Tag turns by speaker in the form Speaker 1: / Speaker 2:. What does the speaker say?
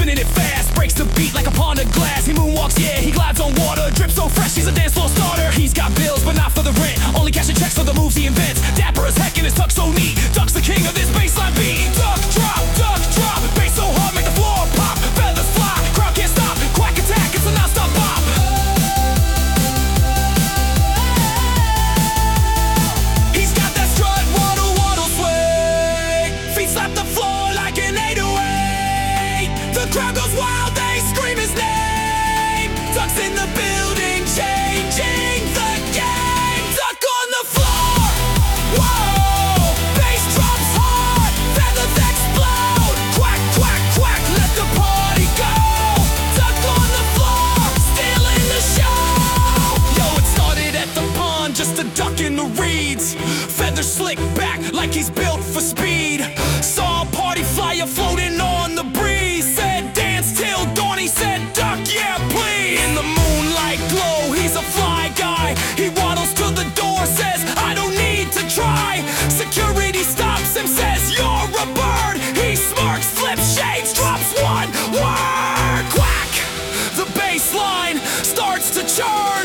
Speaker 1: spinning it fast, breaks the beat like a pond of glass. He moonwalks, yeah, he glides on water, drips so fresh, he's a dance floor starter. He's got bills, but not for the rent, only cashing checks for the moves he invents. Dapper as heck in his tuck so neat, Duck's the king of this baseline beat. Duck drop, bass so hard, make the floor pop. Feathers fly, crowd can't stop, quack attack, it's a non-stop bop. He's got that strut, waddle, sway. Feet slap the floor like an 808. The crowd goes wild, they scream his name. Duck's in the building, changing the game. Duck on the floor, whoa. Bass drops hard, feathers explode. Quack, quack, quack, let the party go. Duck on the floor, stealing the show. Yo, it started at the pond, just a duck in the reeds. Feathers slick back like he's built for speed. Saw a party flyer floating on the breeze. Said dance till dawn, he said duck, yeah please. In the moonlight glow, he's a fly guy. He waddles to the door, says I don't need to try. Security stops him, says you're a bird. He smirks, flips shades, drops one word. Quack, the bass line starts to churn.